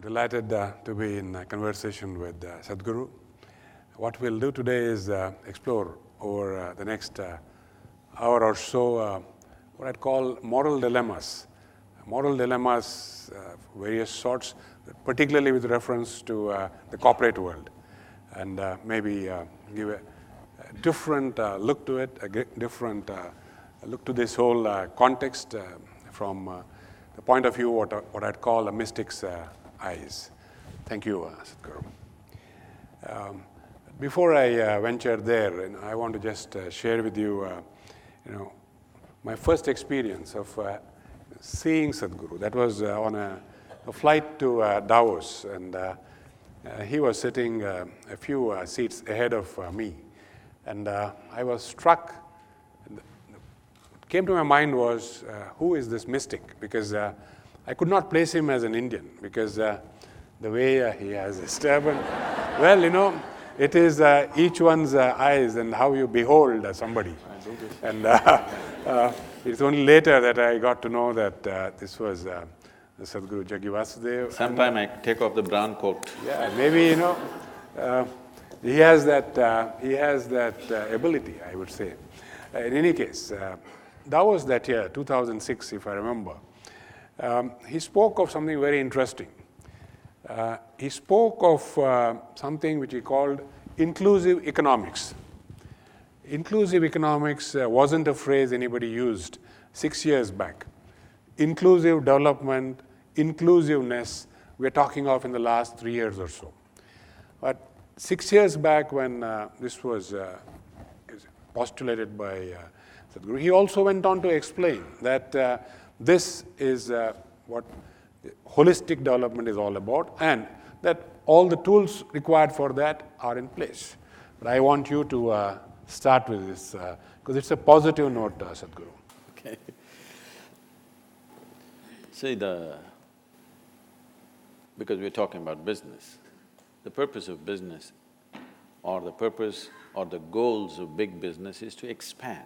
Delighted to be in conversation with Sadhguru. What we'll do today is explore over the next hour or so what I'd call moral dilemmas. Moral dilemmas, various sorts, particularly with reference to the corporate world, and maybe give a different look to it, a different look to this whole context from the point of view what I'd call a mystic's eyes. Thank you, Sadhguru. Before I venture there, I want to just share with you, my first experience of seeing Sadhguru. That was on a flight to Davos, and he was sitting a few seats ahead of me, and I was struck. What came to my mind was, who is this mystic? Because I could not place him as an Indian, because the way he has his turban, well, it is each one's eyes and how you behold somebody. And it's only later that I got to know that this was the Sadhguru Jaggi Vasudev. Sometime I take off the brown coat. Yeah, maybe, he has that ability, I would say. In any case, that was that year, 2006, if I remember. He spoke of something very interesting. He spoke of something which he called inclusive economics. Inclusive economics wasn't a phrase anybody used 6 years back. Inclusive development, inclusiveness, we're talking of in the last 3 years or so. But 6 years back when this was postulated by Sadhguru, he also went on to explain that this is what holistic development is all about, and that all the tools required for that are in place. But I want you to start with this, because it's a positive note, Sadhguru. Okay. See, because we're talking about business, the purpose of business or the purpose or the goals of big business is to expand.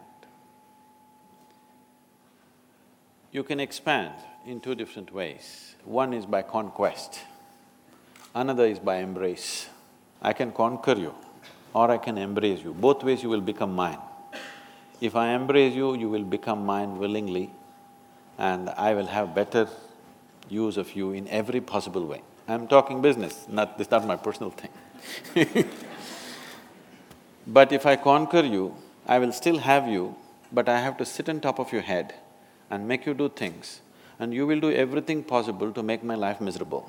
You can expand in two different ways. One is by conquest, another is by embrace. I can conquer you or I can embrace you. Both ways you will become mine. If I embrace you, you will become mine willingly, and I will have better use of you in every possible way. I'm talking business, this is not my personal thing. But if I conquer you, I will still have you, but I have to sit on top of your head and make you do things, and you will do everything possible to make my life miserable.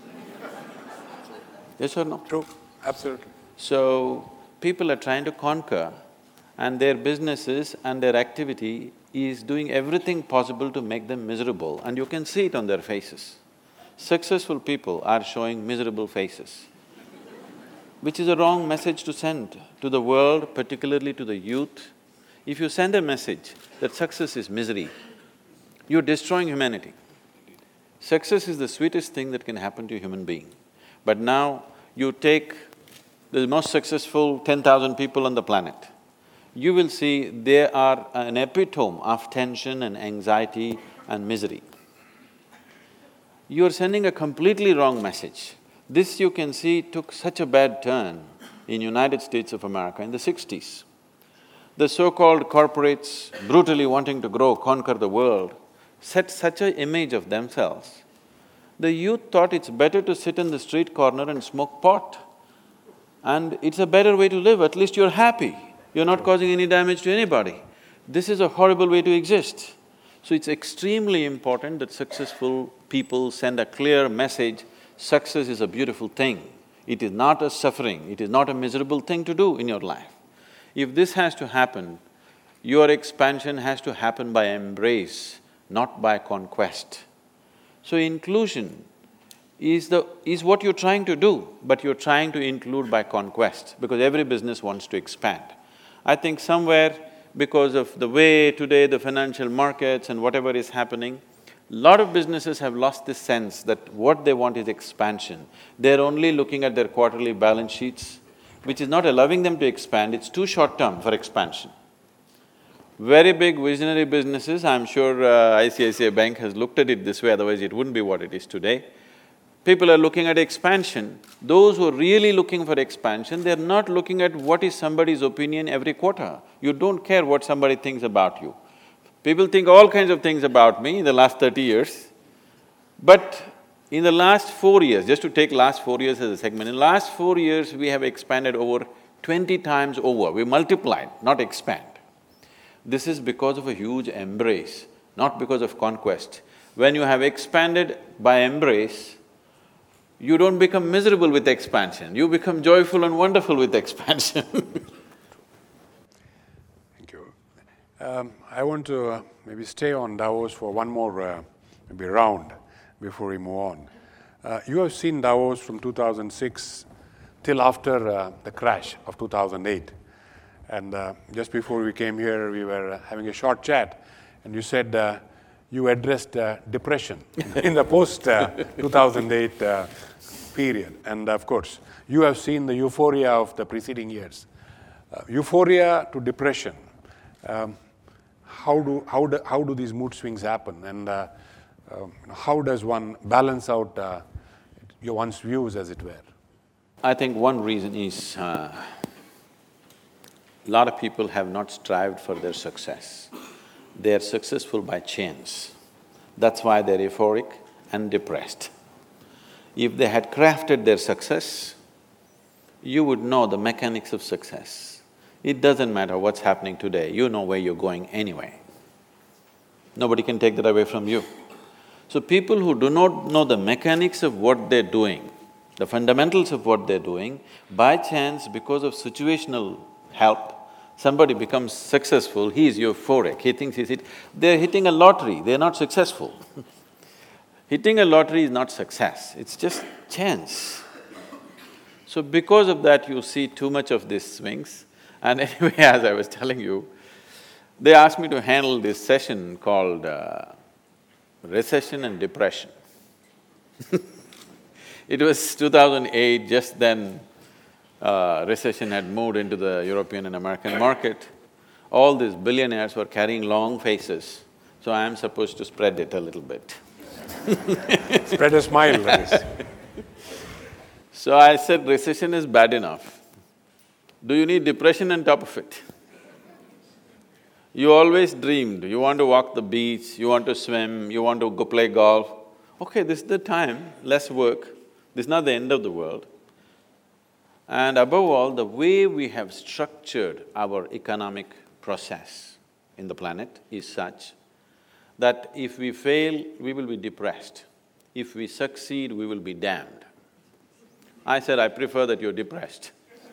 Yes or no? True, absolutely. So, people are trying to conquer, and their businesses and their activity is doing everything possible to make them miserable, and you can see it on their faces. Successful people are showing miserable faces, which is a wrong message to send to the world, particularly to the youth. If you send a message that success is misery, you're destroying humanity. Success is the sweetest thing that can happen to a human being. But now, you take the most successful 10,000 people on the planet, you will see they are an epitome of tension and anxiety and misery. You are sending a completely wrong message. This you can see took such a bad turn in United States of America in the 60s. The so-called corporates brutally wanting to grow, conquer the world, set such an image of themselves. The youth thought it's better to sit in the street corner and smoke pot. And it's a better way to live, at least you're happy, you're not causing any damage to anybody. This is a horrible way to exist. So it's extremely important that successful people send a clear message, success is a beautiful thing. It is not a suffering, it is not a miserable thing to do in your life. If this has to happen, your expansion has to happen by embrace, not by conquest. So inclusion is what you're trying to do, but you're trying to include by conquest, because every business wants to expand. I think somewhere, because of the way today the financial markets and whatever is happening, lot of businesses have lost this sense that what they want is expansion. They're only looking at their quarterly balance sheets, which is not allowing them to expand, it's too short-term for expansion. Very big visionary businesses, I'm sure ICICI Bank has looked at it this way, otherwise it wouldn't be what it is today. People are looking at expansion. Those who are really looking for expansion, they're not looking at what is somebody's opinion every quarter. You don't care what somebody thinks about you. People think all kinds of things about me in the last 30 years, but in the last 4 years, just to take last 4 years as a segment, in the last 4 years we have expanded over 20 times over, we multiplied, not expand. This is because of a huge embrace, not because of conquest. When you have expanded by embrace, you don't become miserable with expansion, you become joyful and wonderful with expansion. Thank you. I want to maybe stay on Davos for one more maybe round before we move on. You have seen Davos from 2006 till after the crash of 2008. And just before we came here, we were having a short chat, and you said you addressed depression in the post-2008 period. And of course, you have seen the euphoria of the preceding years. Euphoria to depression, how do these mood swings happen? And how does one balance out one's views, as it were? I think one reason is a lot of people have not strived for their success. They are successful by chance. That's why they're euphoric and depressed. If they had crafted their success, you would know the mechanics of success. It doesn't matter what's happening today, you know where you're going anyway. Nobody can take that away from you. So people who do not know the mechanics of what they're doing, the fundamentals of what they're doing, by chance, because of situational help, somebody becomes successful, he is euphoric, he thinks they're hitting a lottery, they're not successful. Hitting a lottery is not success, it's just chance. So because of that, you see too much of these swings. And anyway, as I was telling you, they asked me to handle this session called recession and depression. It was 2008, just then recession had moved into the European and American market. All these billionaires were carrying long faces, so I am supposed to spread it a little bit. Spread a smile, that is. So I said, recession is bad enough. Do you need depression on top of it? You always dreamed, you want to walk the beach, you want to swim, you want to go play golf. Okay, this is the time, less work, this is not the end of the world. And above all, the way we have structured our economic process in the planet is such that if we fail, we will be depressed. If we succeed, we will be damned. I said, I prefer that you're depressed.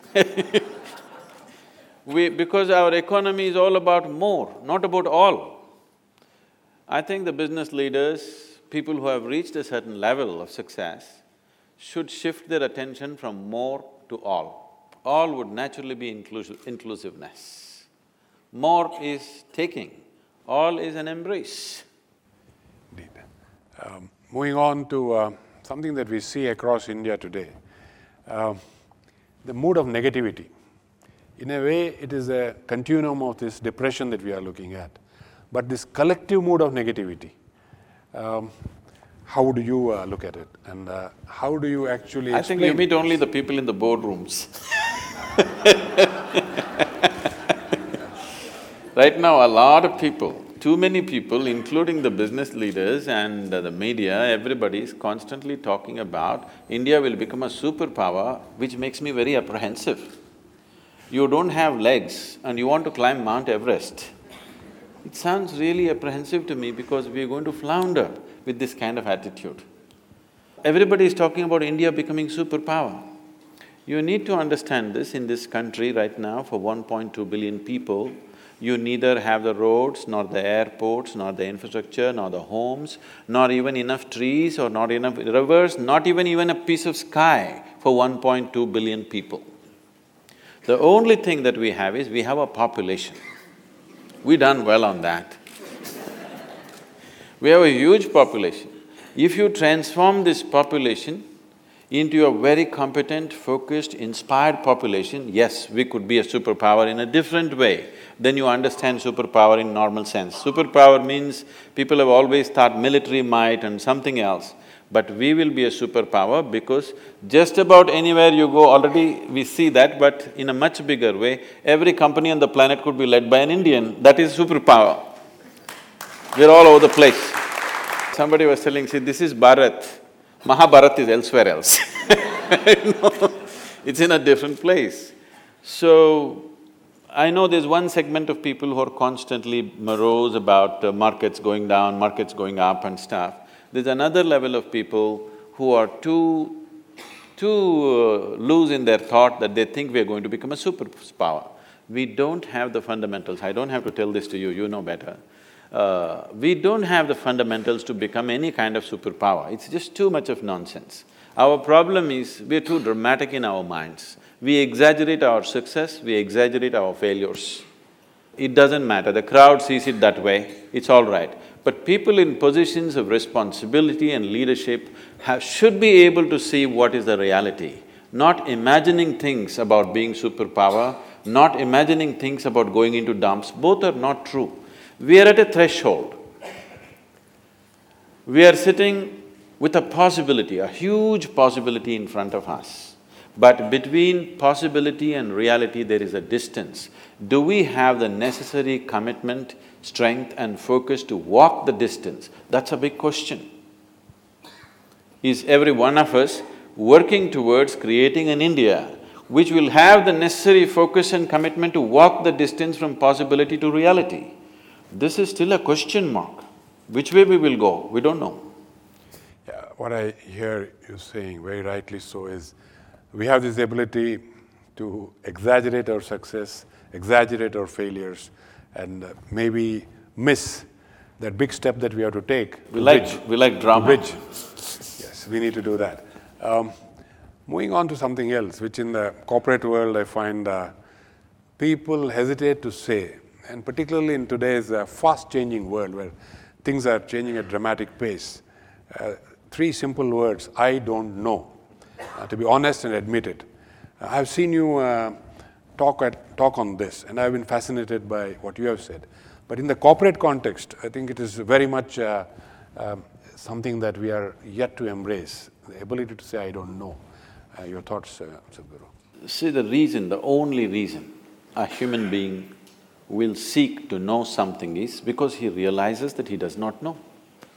Because our economy is all about more, not about all. I think the business leaders, people who have reached a certain level of success, should shift their attention from more to all. All would naturally be inclusiveness. More is taking, all is an embrace. Indeed. Moving on to something that we see across India today, the mood of negativity. In a way, it is a continuum of this depression that we are looking at. But this collective mood of negativity, how do you look at it? And how do you actually explain? I think you meet only the people in the boardrooms. Right now, a lot of people, too many people, including the business leaders and the media, everybody is constantly talking about India will become a superpower, which makes me very apprehensive. You don't have legs and you want to climb Mount Everest. It sounds really apprehensive to me because we are going to flounder with this kind of attitude. Everybody is talking about India becoming superpower. You need to understand this in this country right now for 1.2 billion people. You neither have the roads, nor the airports, nor the infrastructure, nor the homes, nor even enough trees or not enough rivers, not even a piece of sky for 1.2 billion people. The only thing that we have is we have a population. We've done well on that. We have a huge population. If you transform this population into a very competent, focused, inspired population, yes, we could be a superpower in a different way than you understand superpower in normal sense. Superpower means people have always thought military might and something else. But we will be a superpower because just about anywhere you go, already we see that, but in a much bigger way, every company on the planet could be led by an Indian, that is superpower. We're all over the place. Somebody was telling, see, this is Bharat, Mahabharat is elsewhere else. You know, it's in a different place. So, I know there's one segment of people who are constantly morose about markets going down, markets going up and stuff. There's another level of people who are too loose in their thought that they think we are going to become a superpower. We don't have the fundamentals. I don't have to tell this to you, you know better. We don't have the fundamentals to become any kind of superpower. It's just too much of nonsense. Our problem is we're too dramatic in our minds. We exaggerate our success, we exaggerate our failures. It doesn't matter, the crowd sees it that way, it's all right. But people in positions of responsibility and leadership should be able to see what is the reality, not imagining things about being superpower, not imagining things about going into dumps, both are not true. We are at a threshold. We are sitting with a possibility, a huge possibility in front of us. But between possibility and reality, there is a distance. Do we have the necessary commitment, strength and focus to walk the distance? That's a big question. Is every one of us working towards creating an India which will have the necessary focus and commitment to walk the distance from possibility to reality? This is still a question mark. Which way we will go, we don't know. Yeah, what I hear you saying, very rightly so, is we have this ability to exaggerate our success, exaggerate our failures, and maybe miss that big step that we have to take. We like drama. Yes, we need to do that. Moving on to something else, which in the corporate world I find people hesitate to say, and particularly in today's fast-changing world where things are changing at dramatic pace. Three simple words: I don't know. To be honest and admit it. I've seen you talk on this, and I've been fascinated by what you have said. But in the corporate context, I think it is very much something that we are yet to embrace, the ability to say, I don't know. Your thoughts, Sadhguru? See, the only reason a human being will seek to know something is because he realizes that he does not know.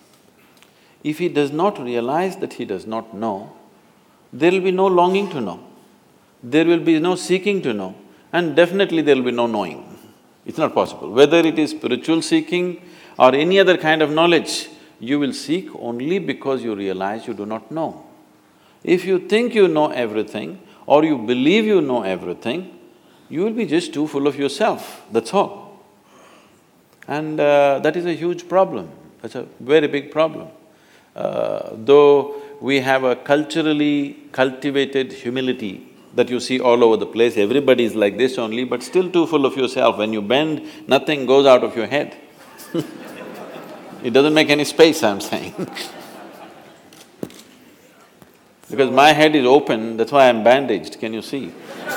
If he does not realize that he does not know, there will be no longing to know, there will be no seeking to know, and definitely there will be no knowing. It's not possible. Whether it is spiritual seeking or any other kind of knowledge, you will seek only because you realize you do not know. If you think you know everything or you believe you know everything, you will be just too full of yourself, that's all. And that is a huge problem, that's a very big problem. Though we have a culturally cultivated humility that you see all over the place, everybody is like this only, but still too full of yourself. When you bend, nothing goes out of your head. It doesn't make any space, I'm saying. Because my head is open, that's why I'm bandaged, can you see?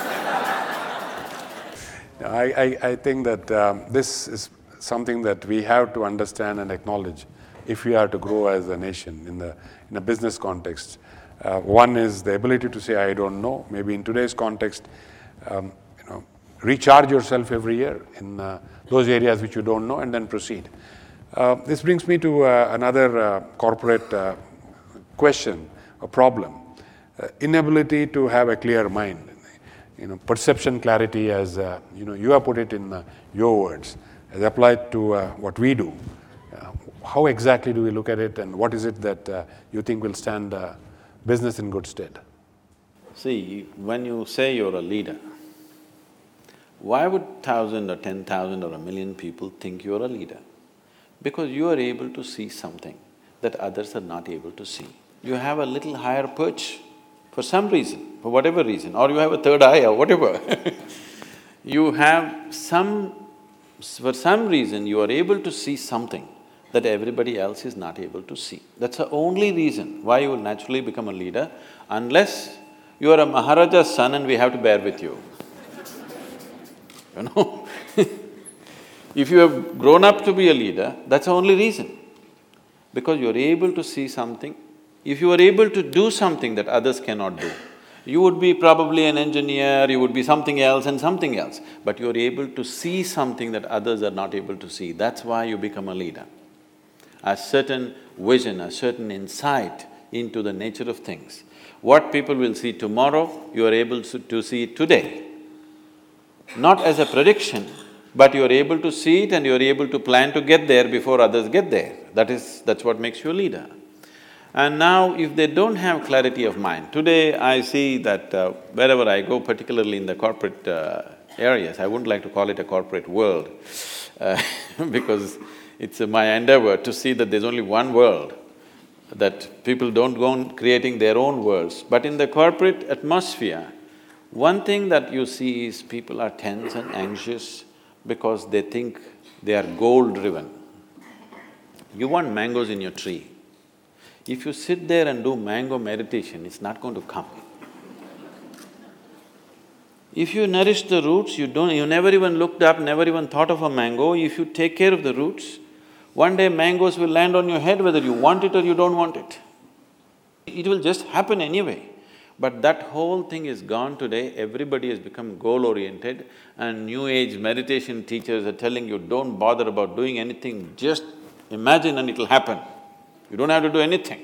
I think that this is something that we have to understand and acknowledge if we are to grow as a nation in a business context. One is the ability to say, I don't know. Maybe in today's context, recharge yourself every year in those areas which you don't know and then proceed. This brings me to another corporate question, a problem. Inability to have a clear mind. Perception clarity, as you have put it in your words, as applied to what we do. How exactly do we look at it, and what is it that you think will stand business in good stead? See, when you say you're a leader, why would 1,000 or 10,000 or 1,000,000 people think you're a leader? Because you are able to see something that others are not able to see. You have a little higher perch for some reason, for whatever reason, or you have a third eye or whatever. You have for some reason you are able to see something that everybody else is not able to see. That's the only reason why you will naturally become a leader, unless you are a Maharaja's son and we have to bear with you. If you have grown up to be a leader, that's the only reason. Because you're able to see something If you are able to do something that others cannot do, you would be probably an engineer, you would be something else and something else, but you are able to see something that others are not able to see. That's why you become a leader. A certain vision, a certain insight into the nature of things. What people will see tomorrow, you are able to see today. Not as a prediction, but you are able to see it and you are able to plan to get there before others get there. That's what makes you a leader. And now, if they don't have clarity of mind, today I see that wherever I go, particularly in the corporate areas, I wouldn't like to call it a corporate world because it's my endeavor to see that there's only one world, that people don't go on creating their own worlds. But in the corporate atmosphere, one thing that you see is people are tense and anxious because they think they are goal-driven. You want mangoes in your tree. If you sit there and do mango meditation, it's not going to come. If you nourish the roots, you never even looked up, never even thought of a mango, if you take care of the roots, one day mangoes will land on your head whether you want it or you don't want it. It will just happen anyway. But that whole thing is gone today, everybody has become goal-oriented and new age meditation teachers are telling you, don't bother about doing anything, just imagine and it'll happen. You don't have to do anything.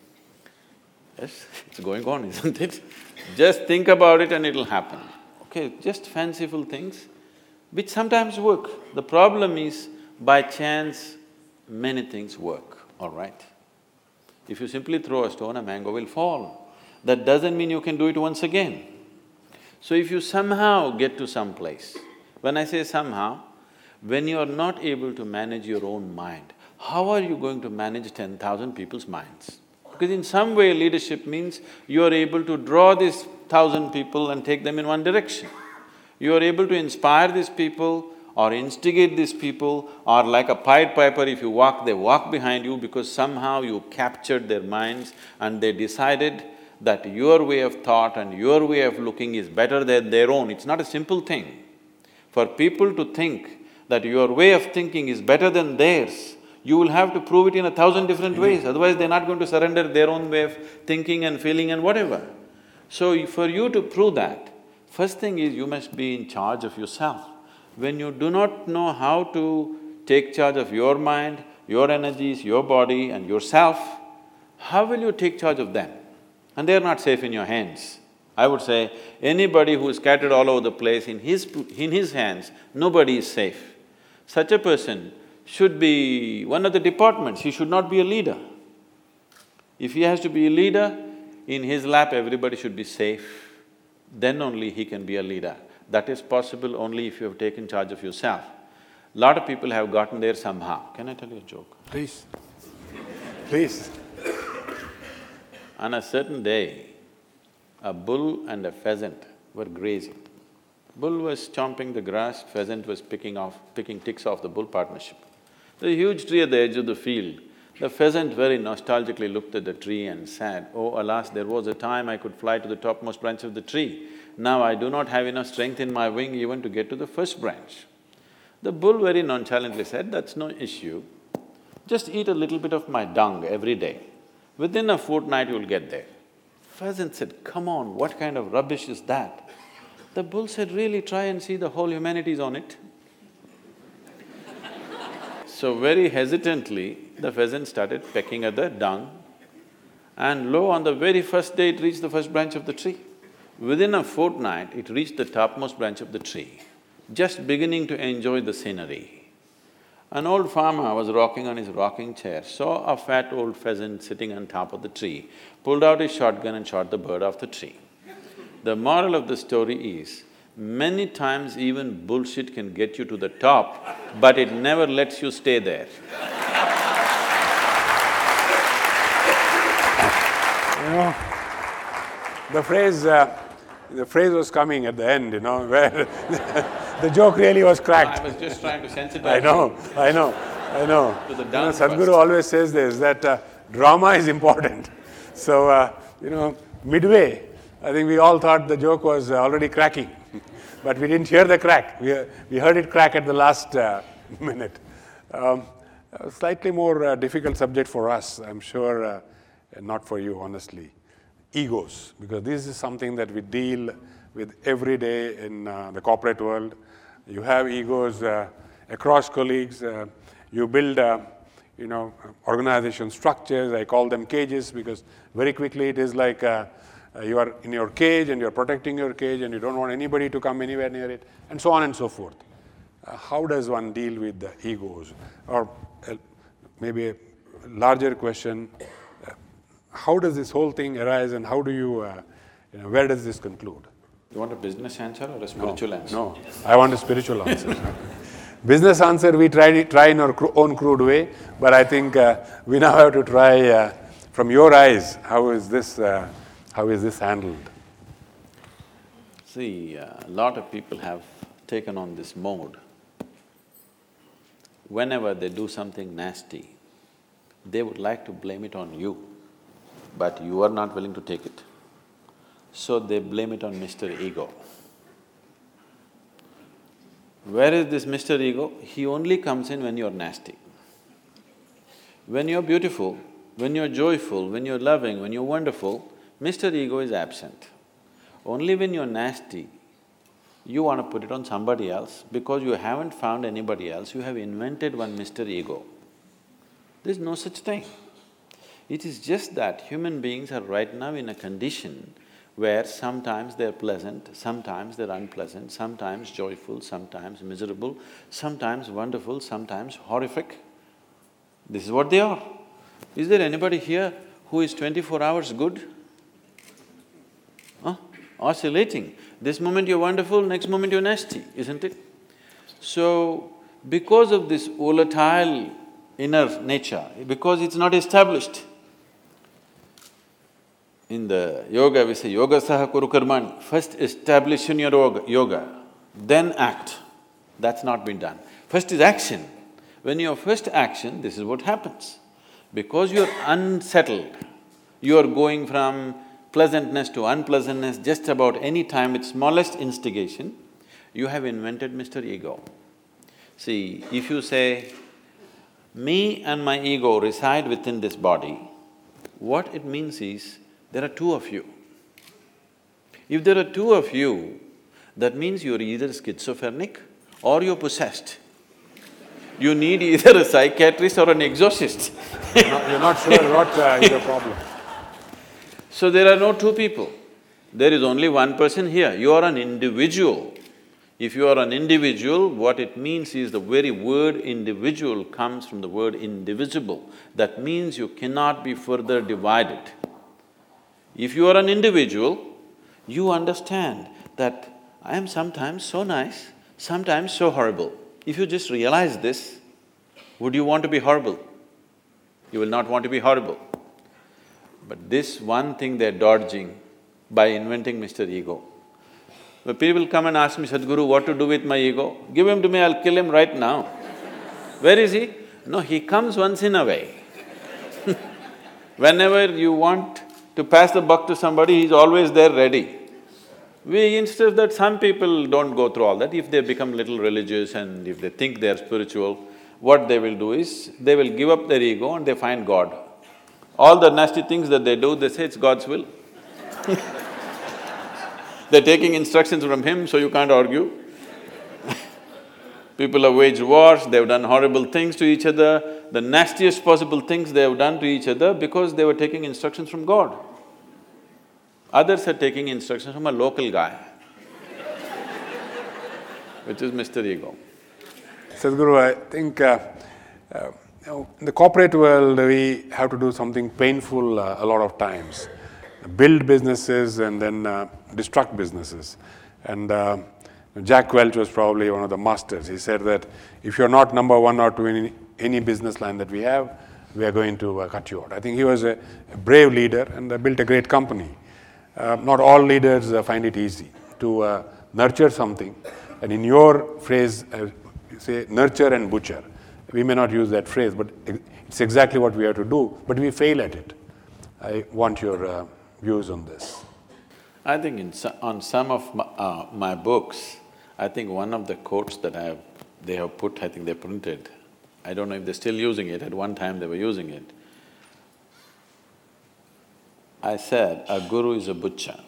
Yes, it's going on, isn't it? Just think about it and it'll happen. Okay, just fanciful things, which sometimes work. The problem is, by chance, many things work, all right? If you simply throw a stone, a mango will fall. That doesn't mean you can do it once again. So if you somehow get to some place, when I say somehow, when you are not able to manage your own mind, how are you going to manage 10,000 people's minds? Because in some way leadership means you are able to draw these 1,000 people and take them in one direction. You are able to inspire these people or instigate these people, or like a Pied Piper, if you walk, they walk behind you because somehow you captured their minds and they decided that your way of thought and your way of looking is better than their own. It's not a simple thing. For people to think that your way of thinking is better than theirs, you will have to prove it in 1,000 different ways, otherwise they're not going to surrender their own way of thinking and feeling and whatever. So for you to prove that, first thing is you must be in charge of yourself. When you do not know how to take charge of your mind, your energies, your body and yourself, how will you take charge of them? And they're not safe in your hands. I would say, anybody who is scattered all over the place, in his hands, nobody is safe. Such a person should be one of the departments, he should not be a leader. If he has to be a leader, in his lap everybody should be safe, then only he can be a leader. That is possible only if you have taken charge of yourself. Lot of people have gotten there somehow. Can I tell you a joke? Please. Please. On a certain day, a bull and a pheasant were grazing. Bull was chomping the grass, pheasant was picking ticks off the bull partnership. There's a huge tree at the edge of the field. The pheasant very nostalgically looked at the tree and said, "Oh, alas, there was a time I could fly to the topmost branch of the tree. Now I do not have enough strength in my wing even to get to the first branch." The bull very nonchalantly said, "That's no issue. Just eat a little bit of my dung every day. Within a fortnight you'll get there." Pheasant said, "Come on, what kind of rubbish is that?" The bull said, "Really, try and see, the whole humanity is on it." So very hesitantly, the pheasant started pecking at the dung, and lo, on the very first day it reached the first branch of the tree. Within a fortnight, it reached the topmost branch of the tree, just beginning to enjoy the scenery. An old farmer was rocking on his rocking chair, saw a fat old pheasant sitting on top of the tree, pulled out his shotgun and shot the bird off the tree. The moral of the story is, many times even bullshit can get you to the top, but it never lets you stay there. You know, the phrase was coming at the end, you know, where the joke really was cracked. I was just trying to sensitize I know. to the dung Sadhguru first. always says this, that drama is important. So, midway, I think we all thought the joke was already cracking, but we didn't hear the crack. We heard it crack at the last minute. A slightly more difficult subject for us. I'm sure and not for you, honestly. Egos, because this is something that we deal with every day in the corporate world. You have egos across colleagues. You build, organization structures. I call them cages because very quickly it is like you are in your cage and you're protecting your cage and you don't want anybody to come anywhere near it, and so on and so forth. How does one deal with the egos? Or maybe a larger question, how does this whole thing arise and how do you, where does this conclude? You want a business answer or a spiritual answer? No, I want a spiritual answer. Business answer we try in our own crude way, but I think we now have to try from your eyes, how is this handled? See, a lot of people have taken on this mode. Whenever they do something nasty, they would like to blame it on you, but you are not willing to take it. So they blame it on Mr. Ego. Where is this Mr. Ego? He only comes in when you're nasty. When you're beautiful, when you're joyful, when you're loving, when you're wonderful, Mr. Ego is absent. Only when you're nasty, you want to put it on somebody else because you haven't found anybody else, you have invented one Mr. Ego. There's no such thing. It is just that human beings are right now in a condition where sometimes they're pleasant, sometimes they're unpleasant, sometimes joyful, sometimes miserable, sometimes wonderful, sometimes horrific. This is what they are. Is there anybody here who is 24 hours good? Oscillating. This moment you're wonderful, next moment you're nasty, isn't it? So, because of this volatile inner nature, because it's not established, in the yoga we say, yoga saha kuru karmani, first establish in your yoga, then act. That's not been done. First is action. When your first action, this is what happens. Because you're unsettled, you're going from pleasantness to unpleasantness just about any time with smallest instigation, you have invented Mr. Ego. See, if you say, me and my ego reside within this body, what it means is, there are two of you. If there are two of you, that means you're either schizophrenic or you're possessed. You need either a psychiatrist or an exorcist. You're not sure what is the problem. So there are no two people, there is only one person here, you are an individual. If you are an individual, what it means is the very word individual comes from the word indivisible. That means you cannot be further divided. If you are an individual, you understand that I am sometimes so nice, sometimes so horrible. If you just realize this, would you want to be horrible? You will not want to be horrible. But this one thing they're dodging by inventing Mr. Ego. When people come and ask me, Sadhguru, what to do with my ego? Give him to me, I'll kill him right now. Where is he? No, he comes once in a way. Whenever you want to pass the buck to somebody, he's always there ready. Instead of that, some people don't go through all that. If they become little religious and if they think they're spiritual, what they will do is, they will give up their ego and they find God. All the nasty things that they do, they say it's God's will. They're taking instructions from Him, so you can't argue. People have waged wars, they've done horrible things to each other, the nastiest possible things they have done to each other because they were taking instructions from God. Others are taking instructions from a local guy, which is Mr. Ego. Sadhguru, I think in the corporate world, we have to do something painful a lot of times. Build businesses and then destruct businesses. And Jack Welch was probably one of the masters. He said that if you're not number one or two in any business line that we are going to cut you out. I think he was a brave leader and built a great company. Not all leaders find it easy to nurture something. And in your phrase, you say nurture and butcher. We may not use that phrase, but it's exactly what we have to do, but we fail at it. I want your views on this. I think on some of my books, I think one of the quotes that they have put, I think they printed, I don't know if they're still using it, at one time they were using it. I said a guru is a butcher.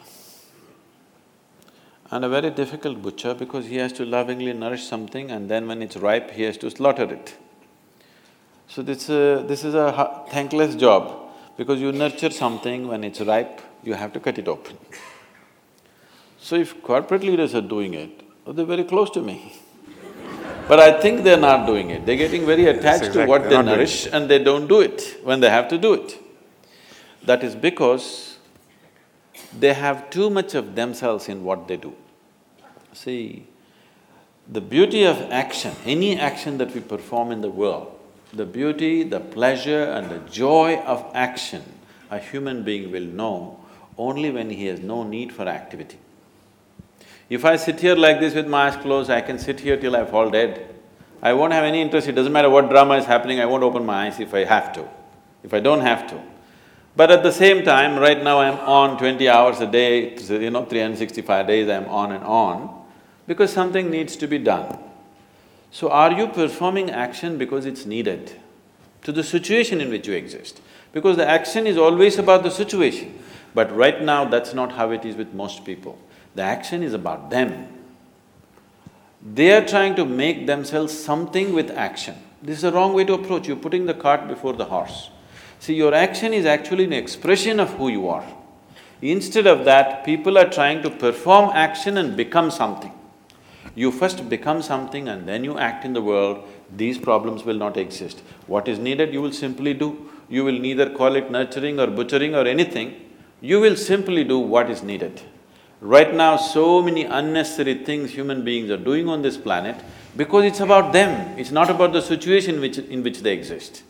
And a very difficult butcher because he has to lovingly nourish something and then when it's ripe, he has to slaughter it. So this is a thankless job because you nurture something, when it's ripe, you have to cut it open. So if corporate leaders are doing it, they're very close to me. But I think they're not doing it. They're getting very attached to what they nourish and they don't do it when they have to do it. That is because they have too much of themselves in what they do. See, the beauty of action, any action that we perform in the world, the beauty, the pleasure and the joy of action, a human being will know only when he has no need for activity. If I sit here like this with my eyes closed, I can sit here till I fall dead. I won't have any interest, it doesn't matter what drama is happening, I won't open my eyes if I have to, if I don't have to. But at the same time, right now I'm on 20 hours a day, 365 days I'm on and on, because something needs to be done. So are you performing action because it's needed to the situation in which you exist? Because the action is always about the situation, but right now that's not how it is with most people. The action is about them. They are trying to make themselves something with action. This is the wrong way to approach, you're putting the cart before the horse. See, your action is actually an expression of who you are. Instead of that, people are trying to perform action and become something. You first become something and then you act in the world, these problems will not exist. What is needed, you will simply do. You will neither call it nurturing or butchering or anything, you will simply do what is needed. Right now, so many unnecessary things human beings are doing on this planet because it's about them, it's not about the situation in which they exist.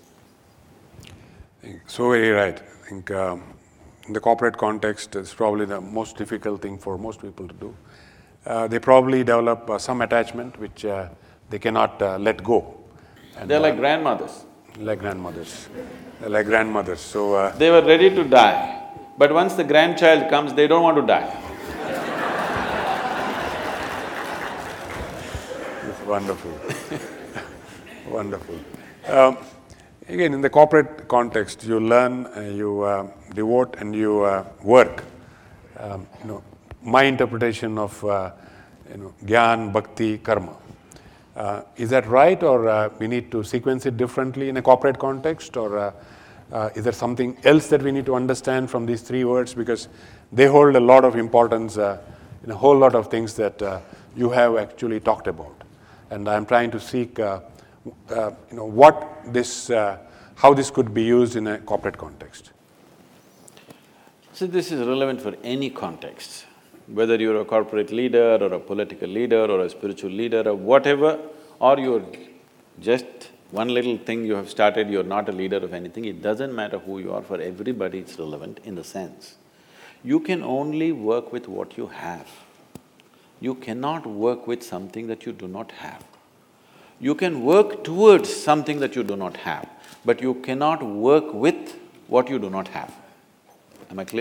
So very right. I think in the corporate context, it's probably the most difficult thing for most people to do. They probably develop some attachment which they cannot let go. And they're like grandmothers. Like grandmothers. They're like grandmothers, so… They were ready to die, but once the grandchild comes, they don't want to die. It's wonderful. Wonderful. Again, in the corporate context, you learn, you devote and you work. My interpretation of Gyan, Bhakti, Karma. Is that right, or we need to sequence it differently in a corporate context, or is there something else that we need to understand from these three words, because they hold a lot of importance in a whole lot of things that you have actually talked about. And I'm trying to seek how this could be used in a corporate context. So this is relevant for any context, whether you're a corporate leader or a political leader or a spiritual leader or whatever, or you're just one little thing you have started, you're not a leader of anything, it doesn't matter who you are, for everybody it's relevant in the sense, you can only work with what you have. You cannot work with something that you do not have. You can work towards something that you do not have, but you cannot work with what you do not have. Am I clear?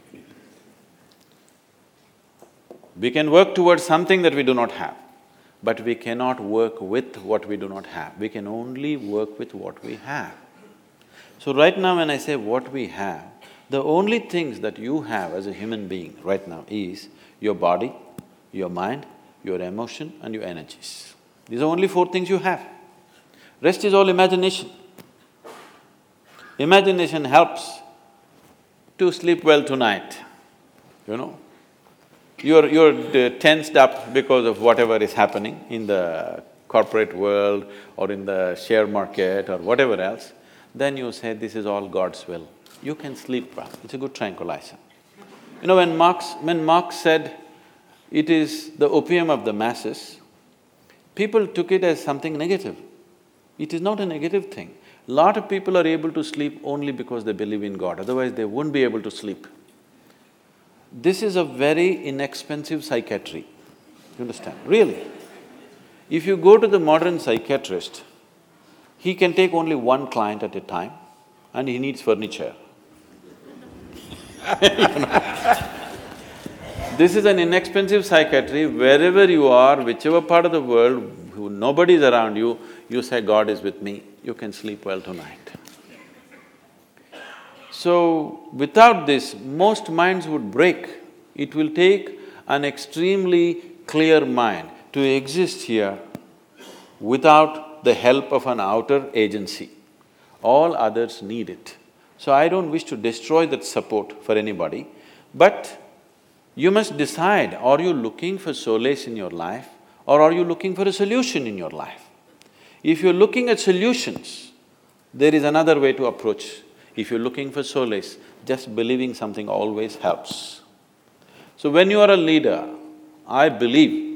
We can work towards something that we do not have, but we cannot work with what we do not have. We can only work with what we have. So right now when I say what we have, the only things that you have as a human being right now is your body, your mind, your emotion and your energies. These are only four things you have. Rest is all imagination. Imagination helps to sleep well tonight, You're tensed up because of whatever is happening in the corporate world or in the share market or whatever else, then you say, this is all God's will. You can sleep well, it's a good tranquilizer. When Marx said, it is the opium of the masses, people took it as something negative. It is not a negative thing. Lot of people are able to sleep only because they believe in God, otherwise they wouldn't be able to sleep. This is a very inexpensive psychiatry, you understand? Really. If you go to the modern psychiatrist, he can take only one client at a time and he needs furniture. This is an inexpensive psychiatry. Wherever you are, whichever part of the world, nobody is around you, you say, God is with me, you can sleep well tonight. So, without this, most minds would break. It will take an extremely clear mind to exist here without the help of an outer agency. All others need it. So I don't wish to destroy that support for anybody, but you must decide, are you looking for solace in your life or are you looking for a solution in your life? If you're looking at solutions, there is another way to approach. If you're looking for solace, just believing something always helps. So when you are a leader, I believe,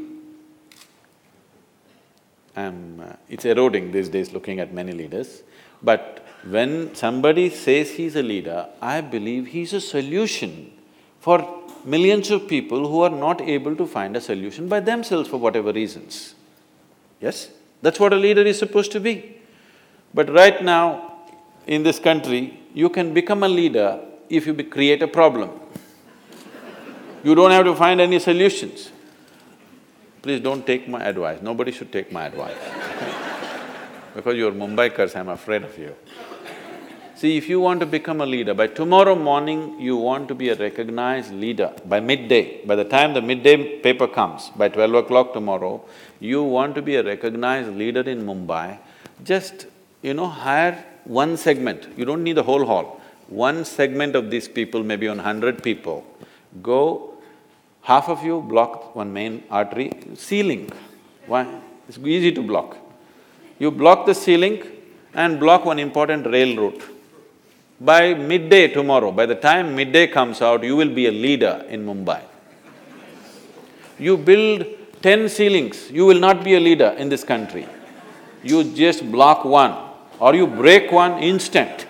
it's eroding these days looking at many leaders, but when somebody says he's a leader, I believe he's a solution for millions of people who are not able to find a solution by themselves for whatever reasons. Yes? That's what a leader is supposed to be. But right now, in this country, you can become a leader if you create a problem. You don't have to find any solutions. Please don't take my advice, nobody should take my advice because you're Mumbaikars, I'm afraid of you. See, if you want to become a leader, by tomorrow morning you want to be a recognized leader, by midday, by the time the midday paper comes, by 12 o'clock tomorrow, you want to be a recognized leader in Mumbai, just, hire one segment, you don't need the whole hall. One segment of these people, maybe on 100 people, go, half of you block one main artery, ceiling. Why? It's easy to block. You block the ceiling and block one important rail route. By midday tomorrow, by the time midday comes out, you will be a leader in Mumbai. You build 10 ceilings, you will not be a leader in this country. You just block one or you break one instant.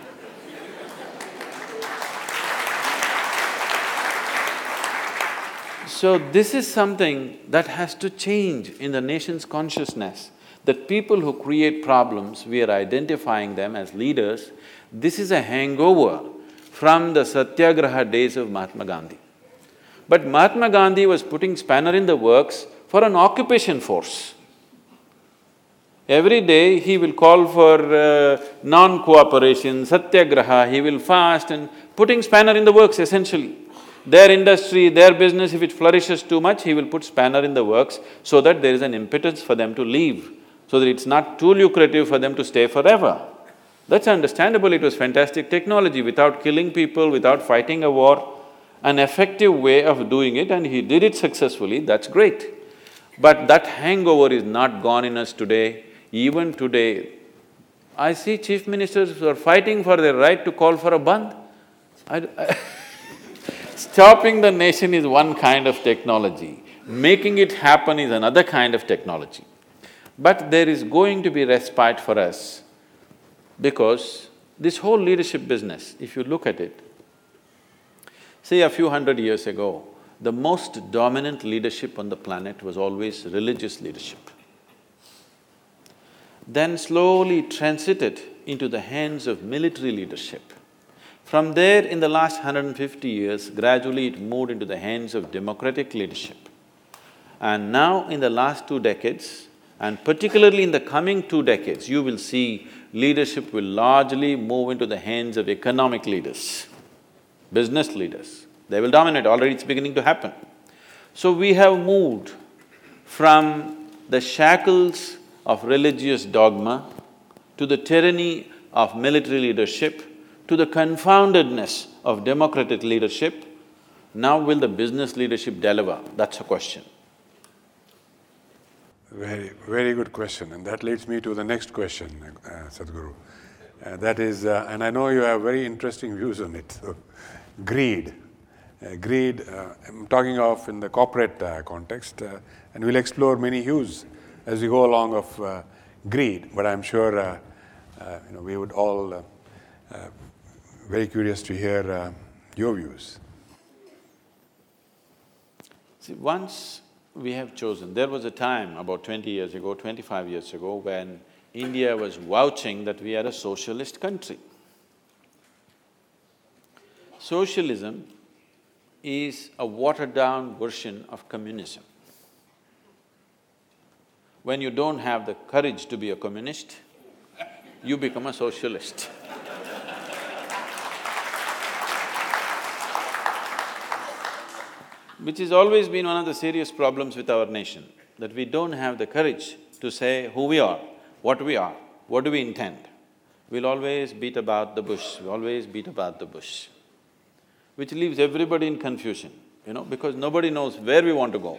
So this is something that has to change in the nation's consciousness, that people who create problems, we are identifying them as leaders. This is a hangover from the Satyagraha days of Mahatma Gandhi. But Mahatma Gandhi was putting spanner in the works for an occupation force. Every day he will call for non-cooperation, Satyagraha, he will fast and putting spanner in the works essentially. Their industry, their business, if it flourishes too much, he will put spanner in the works so that there is an impetus for them to leave, so that it's not too lucrative for them to stay forever. That's understandable, it was fantastic technology, without killing people, without fighting a war, an effective way of doing it, and he did it successfully, that's great. But that hangover is not gone in us today. Even today, I see chief ministers who are fighting for their right to call for a bandh. Stopping the nation is one kind of technology, making it happen is another kind of technology. But there is going to be respite for us because this whole leadership business, if you look at it, say a few hundred years ago, the most dominant leadership on the planet was always religious leadership. Then slowly transited into the hands of military leadership. From there, in the last 150 years, gradually it moved into the hands of democratic leadership. And now, in the last 2 decades, and particularly in the coming 2 decades, you will see leadership will largely move into the hands of economic leaders, business leaders. They will dominate, already it's beginning to happen. So we have moved from the shackles of religious dogma to the tyranny of military leadership, to the confoundedness of democratic leadership. Now will the business leadership deliver? That's a question. Very good question, and that leads me to the next question, Sadhguru. That is, and I know you have very interesting views on it, so greed. I'm talking of in the corporate context, and we'll explore many hues as we go along of greed, but I'm sure we would all very curious to hear your views. See, once we have chosen, there was a time about 20 years ago, 25 years ago, when India was vouching that we are a socialist country. Socialism is a watered-down version of communism. When you don't have the courage to be a communist, you become a socialist. which has always been one of the serious problems with our nation, that we don't have the courage to say who we are, what do we intend. We'll always beat about the bush, we always beat about the bush, which leaves everybody in confusion, because nobody knows where we want to go.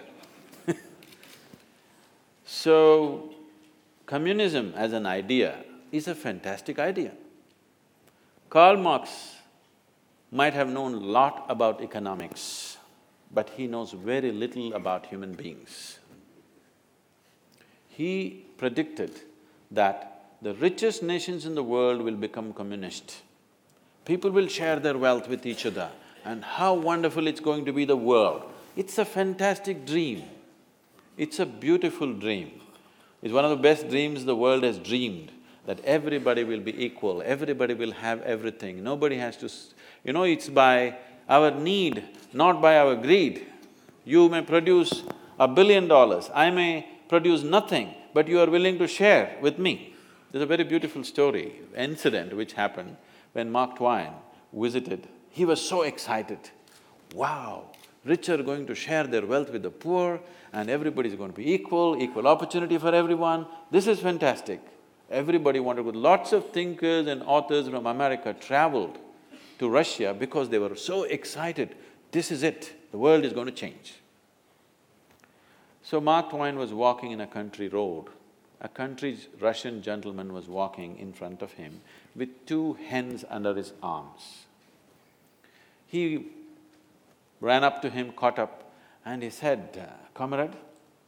So, communism as an idea is a fantastic idea. Karl Marx might have known a lot about economics, but he knows very little about human beings. He predicted that the richest nations in the world will become communist. People will share their wealth with each other, and how wonderful it's going to be the world. It's a fantastic dream. It's a beautiful dream. It's one of the best dreams the world has dreamed, that everybody will be equal, everybody will have everything, nobody has to… it's by our need, not by our greed. You may produce $1 billion, I may produce nothing, but you are willing to share with me. There's a very beautiful story, incident which happened when Mark Twain visited. He was so excited. Wow, rich are going to share their wealth with the poor, and everybody is going to be equal opportunity for everyone. This is fantastic. Everybody wanted to go. Lots of thinkers and authors from America traveled to Russia because they were so excited. This is it, the world is going to change. So Mark Twain was walking in a country road. A country Russian gentleman was walking in front of him with 2 hens under his arms. He ran up to him, caught up, and he said, "Comrade,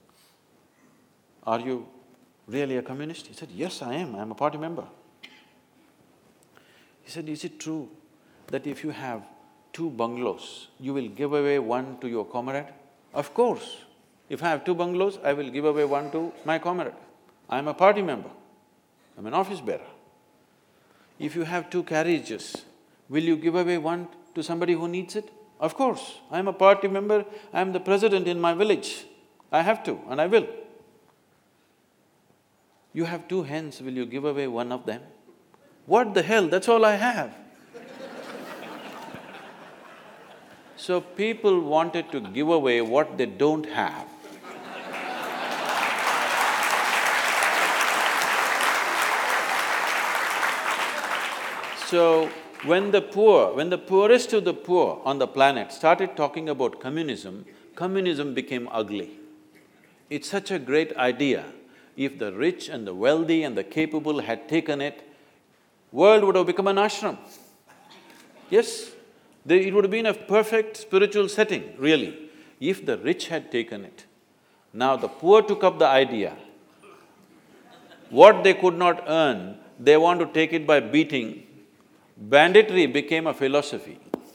are you really a communist?" He said, "Yes, I am a party member." He said, "Is it true that if you have 2 bungalows, you will give away one to your comrade?" "Of course. If I have 2 bungalows, I will give away one to my comrade. I am a party member, I'm an office bearer." "If you have 2 carriages, will you give away one to somebody who needs it?" "Of course, I am a party member, I am the president in my village. I have to and I will." "You have 2 hens, will you give away one of them?" "What the hell, that's all I have." So people wanted to give away what they don't have. So, when the poorest of the poor on the planet started talking about communism, communism became ugly. It's such a great idea. If the rich and the wealthy and the capable had taken it, world would have become an ashram. Yes, it would have been a perfect spiritual setting, really, if the rich had taken it. Now the poor took up the idea. What they could not earn, they want to take it by beating. Banditry became a philosophy.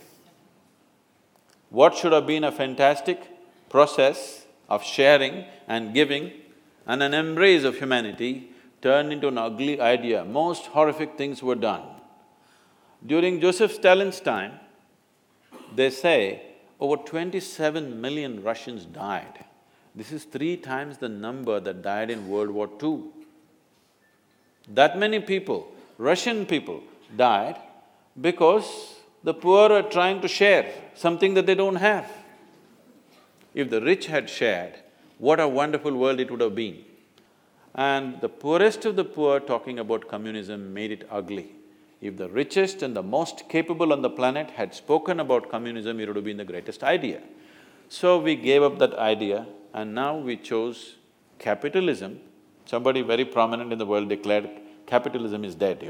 What should have been a fantastic process of sharing and giving and an embrace of humanity turned into an ugly idea. Most horrific things were done. During Joseph Stalin's time, they say over 27 million Russians died. This is 3 times the number that died in World War II. That many people, Russian people, died because the poor are trying to share something that they don't have. If the rich had shared, what a wonderful world it would have been. And the poorest of the poor talking about communism made it ugly. If the richest and the most capable on the planet had spoken about communism, it would have been the greatest idea. So we gave up that idea and now we chose capitalism. Somebody very prominent in the world declared capitalism is dead,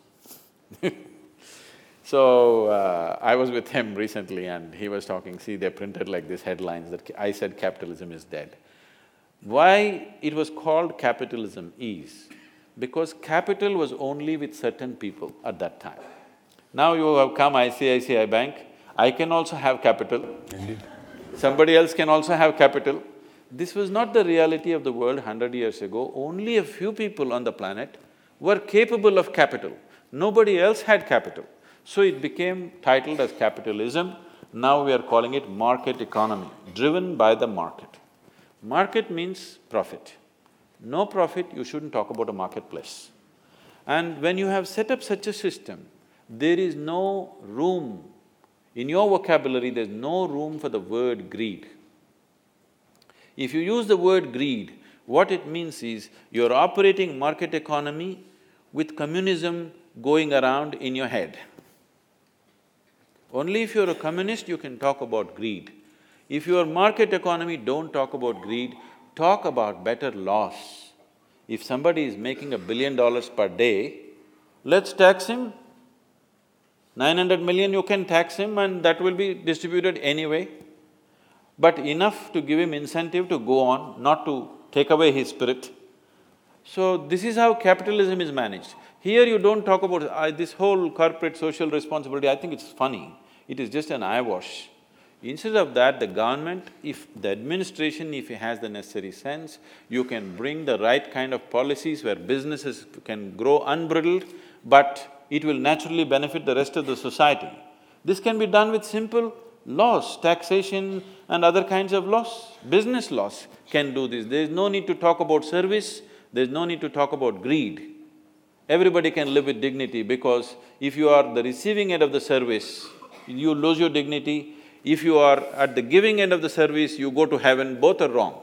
So, I was with him recently and he was talking, see, they printed like these headlines that I said capitalism is dead. Why it was called capitalism is because capital was only with certain people at that time. Now you have come ICICI Bank, I can also have capital. Indeed. Somebody else can also have capital. This was not the reality of the world 100 years ago. Only a few people on the planet were capable of capital. Nobody else had capital. So it became titled as capitalism. Now we are calling it market economy, driven by the market. Market means profit. No profit, you shouldn't talk about a marketplace. And when you have set up such a system, there is no room In your vocabulary, there's no room for the word greed. If you use the word greed, what it means is you're operating market economy with communism going around in your head. Only if you're a communist, you can talk about greed. If you're market economy, don't talk about greed, talk about better laws. If somebody is making $1 billion per day, let's tax him. 900 million, you can tax him and that will be distributed anyway. But enough to give him incentive to go on, not to take away his spirit. So this is how capitalism is managed. Here you don't talk about this whole corporate social responsibility, I think it's funny. It is just an eyewash. Instead of that, the government, if the administration, if it has the necessary sense, you can bring the right kind of policies where businesses can grow unbridled, but it will naturally benefit the rest of the society. This can be done with simple laws, taxation and other kinds of laws. Business laws can do this. There is no need to talk about service, there is no need to talk about greed. Everybody can live with dignity because if you are the receiving end of the service, you lose your dignity. If you are at the giving end of the service, you go to heaven, both are wrong.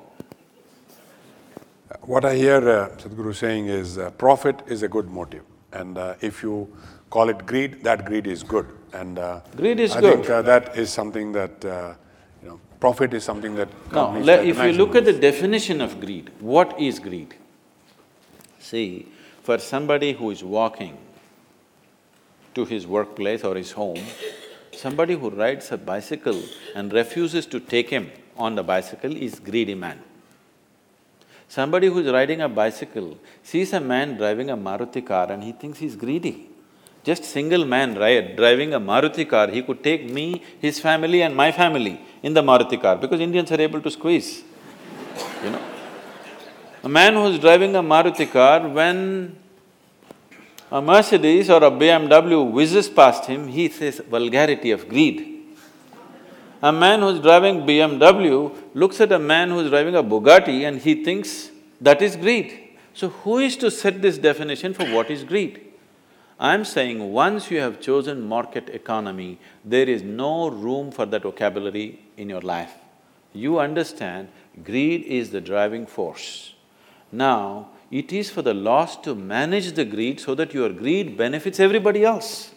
What I hear Sadhguru saying is profit is a good motive, and if you call it greed, that greed is good. And greed is I good. think that is something that, profit is something that Now, companies like if you look at the definition of greed, what is greed? See, for somebody who is walking to his workplace or his home, somebody who rides a bicycle and refuses to take him on the bicycle is greedy man. Somebody who is riding a bicycle sees a man driving a Maruti car and he thinks he's greedy. Just single man driving a Maruti car, he could take me, his family and my family in the Maruti car because Indians are able to squeeze, you know. A man who's driving a Maruti car, when a Mercedes or a BMW whizzes past him, he says vulgarity of greed. A man who's driving BMW looks at a man who's driving a Bugatti and he thinks that is greed. So who is to set this definition for what is greed? I'm saying once you have chosen market economy, there is no room for that vocabulary in your life. You understand greed is the driving force. Now, it is for the laws to manage the greed so that your greed benefits everybody else.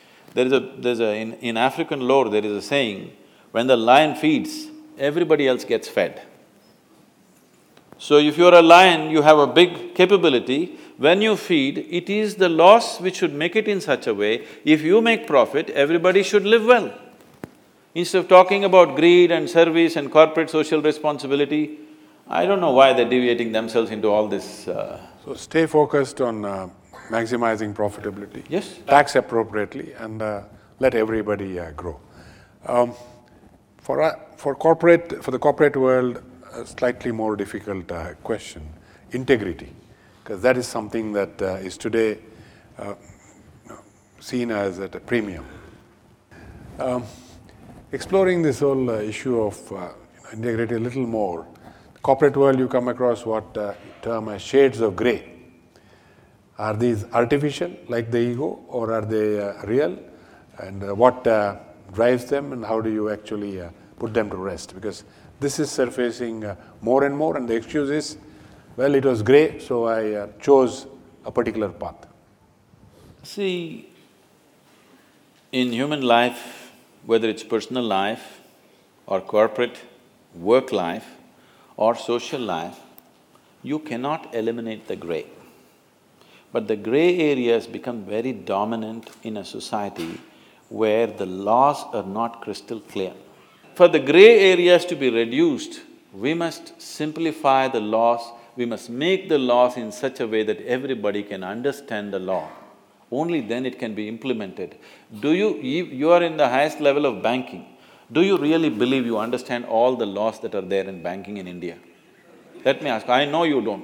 In African lore, there is a saying, when the lion feeds, everybody else gets fed. So if you're a lion, you have a big capability, when you feed, it is the laws which should make it in such a way, if you make profit, everybody should live well. Instead of talking about greed and service and corporate social responsibility, I don't know why they're deviating themselves into all this So stay focused on maximizing profitability. Yes. Tax appropriately and let everybody grow. For the corporate world, a slightly more difficult question, integrity, because that is something that is today seen as at a premium. Exploring this whole issue of integrity a little more, corporate world you come across what term as shades of grey. Are these artificial, like the ego, or are they real? And what drives them, and how do you actually put them to rest? Because this is surfacing more and more, and the excuse is, well, it was grey, so I chose a particular path. See, in human life, whether it's personal life or corporate work life or social life, you cannot eliminate the grey. But the grey areas become very dominant in a society where the laws are not crystal clear. For the grey areas to be reduced, we must simplify the laws, we must make the laws in such a way that everybody can understand the law. Only then it can be implemented. You are in the highest level of banking. Do you really believe you understand all the laws that are there in banking in India? Let me ask, I know you don't.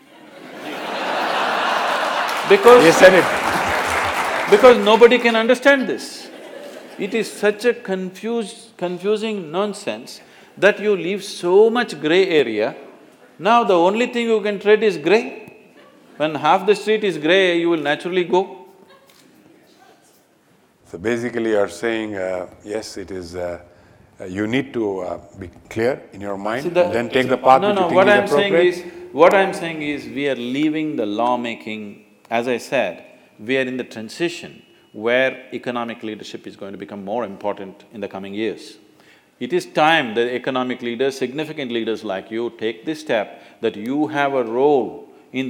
Because… He said it. Because nobody can understand this. It is such a confusing nonsense that you leave so much grey area. Now the only thing you can tread is grey. When half the street is grey, you will naturally go. So basically you're saying, yes, it is, you need to be clear in your mind and then take the path which you think is appropriate. What I'm saying is, we are leaving the lawmaking, as I said, we are in the transition where economic leadership is going to become more important in the coming years. It is time that economic leaders, significant leaders like you, take this step that you have a role in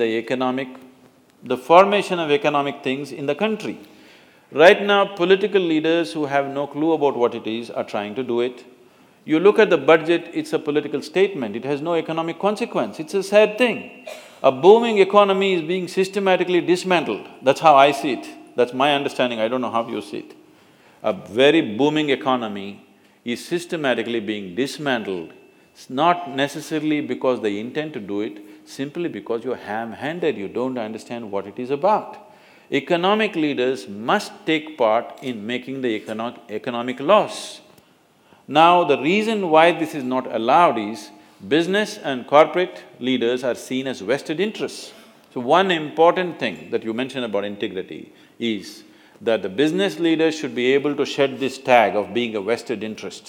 the formation of economic things in the country. Right now, political leaders who have no clue about what it is are trying to do it. You look at the budget, it's a political statement, it has no economic consequence, it's a sad thing. A booming economy is being systematically dismantled, that's how I see it, that's my understanding, I don't know how you see it. A very booming economy is systematically being dismantled, it's not necessarily because they intend to do it, simply because you're ham-handed, you don't understand what it is about. Economic leaders must take part in making the economic laws. Now, the reason why this is not allowed is, business and corporate leaders are seen as vested interests. So one important thing that you mentioned about integrity is that the business leaders should be able to shed this tag of being a vested interest.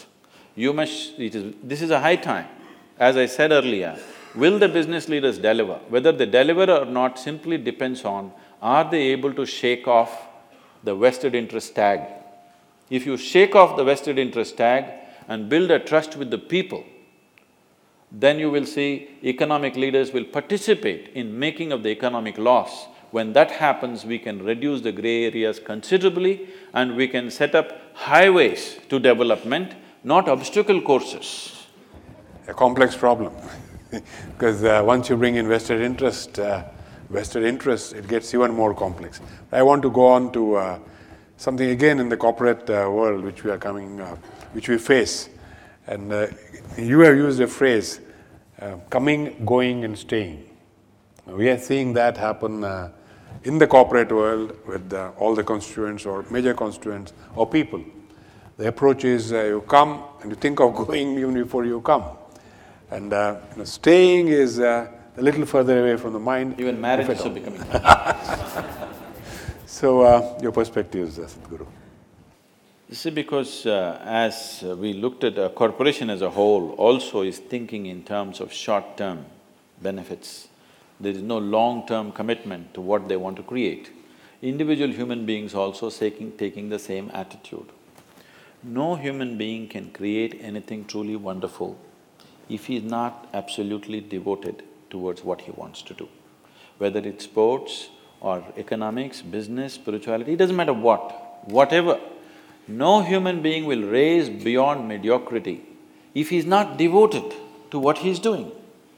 This is a high time. As I said earlier, will the business leaders deliver? Whether they deliver or not simply depends on, are they able to shake off the vested interest tag? If you shake off the vested interest tag and build a trust with the people, then you will see economic leaders will participate in making of the economic laws. When that happens, we can reduce the gray areas considerably and we can set up highways to development, not obstacle courses. A complex problem because once you bring in vested interest, it gets even more complex. I want to go on to something again in the corporate world which we face. And you have used a phrase, coming, going and staying. We are seeing that happen in the corporate world with all the constituents or major constituents or people. The approach is you come and you think of going even before you come. And staying is a little further away from the mind. Even marriages are becoming So, your perspectives, Sadhguru. You see, because as we looked at a corporation as a whole also is thinking in terms of short-term benefits. There is no long-term commitment to what they want to create. Individual human beings also taking the same attitude. No human being can create anything truly wonderful if he is not absolutely devoted towards what he wants to do. Whether it's sports or economics, business, spirituality, it doesn't matter whatever. No human being will rise beyond mediocrity if he's not devoted to what he's doing.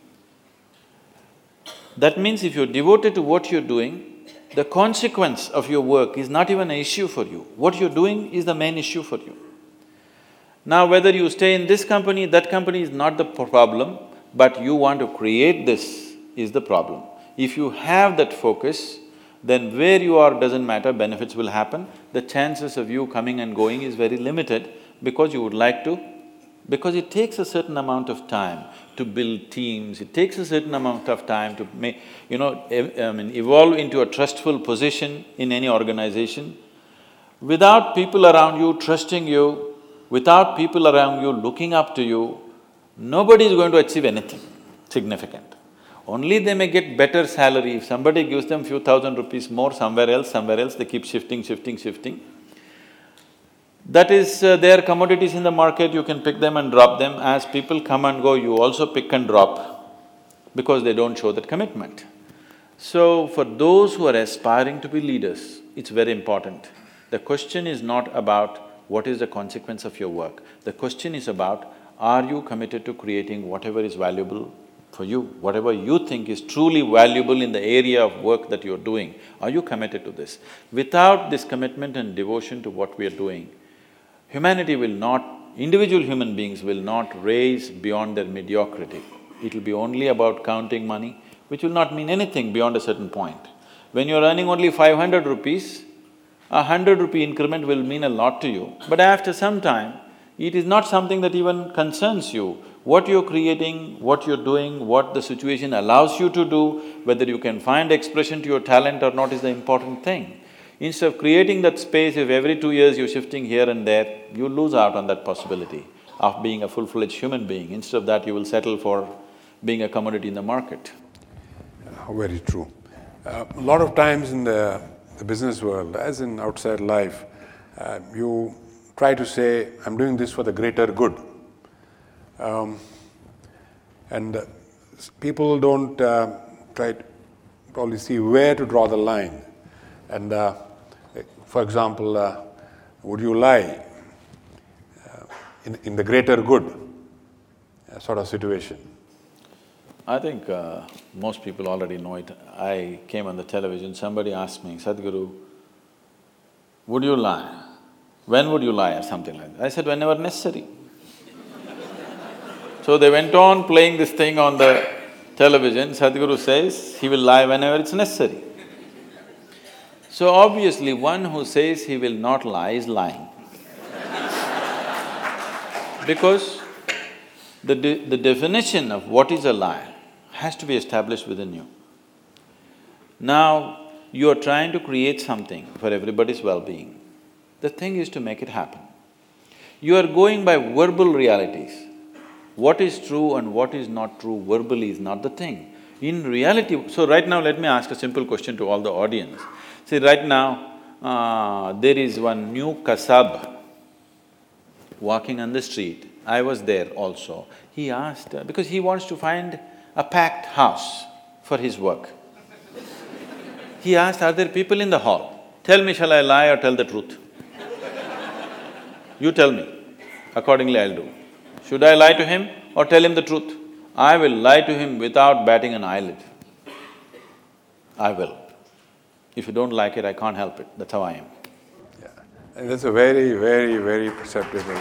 That means if you're devoted to what you're doing, the consequence of your work is not even an issue for you. What you're doing is the main issue for you. Now, whether you stay in this company, that company is not the problem, but you want to create this is the problem. If you have that focus, then where you are doesn't matter, benefits will happen. The chances of you coming and going is very limited because you would like to, because it takes a certain amount of time to build teams, it takes a certain amount of time to evolve into a trustful position in any organization. Without people around you trusting you, without people around you looking up to you, nobody is going to achieve anything significant. Only they may get better salary. If somebody gives them few thousand rupees more somewhere else, they keep shifting. That is their commodities in the market, you can pick them and drop them. As people come and go, you also pick and drop because they don't show that commitment. So, for those who are aspiring to be leaders, it's very important. The question is not about what is the consequence of your work. The question is about, are you committed to creating whatever is valuable for you, whatever you think is truly valuable in the area of work that you're doing, are you committed to this? Without this commitment and devotion to what we are doing, humanity will not… individual human beings will not rise beyond their mediocrity. It'll be only about counting money, which will not mean anything beyond a certain point. When you're earning only 500 rupees, a 100-rupee increment will mean a lot to you, but after some time, it is not something that even concerns you. What you're creating, what you're doing, what the situation allows you to do, whether you can find expression to your talent or not is the important thing. Instead of creating that space, if every 2 years you're shifting here and there, you lose out on that possibility of being a full-fledged human being. Instead of that, you will settle for being a commodity in the market. Very true. A lot of times in the business world, as in outside life, you try to say, I'm doing this for the greater good. And people don't try to probably see where to draw the line. And for example, would you lie in the greater good sort of situation? I think most people already know it. I came on the television, somebody asked me, Sadhguru, would you lie? When would you lie or something like that? I said, whenever necessary. So they went on playing this thing on the television. Sadhguru says he will lie whenever it's necessary. So obviously, one who says he will not lie is lying. Because the definition of what is a lie has to be established within you. Now, you are trying to create something for everybody's well-being. The thing is to make it happen. You are going by verbal realities. What is true and what is not true verbally is not the thing. In reality… So right now, let me ask a simple question to all the audience. See, right now, there is one new kasab walking on the street. I was there also. He asked… because he wants to find a packed house for his work. He asked, are there people in the hall? Tell me, shall I lie or tell the truth? You tell me, accordingly I'll do. Should I lie to him or tell him the truth? I will lie to him without batting an eyelid. I will. If you don't like it, I can't help it, that's how I am. Yeah, and that's a very, very, very perceptible…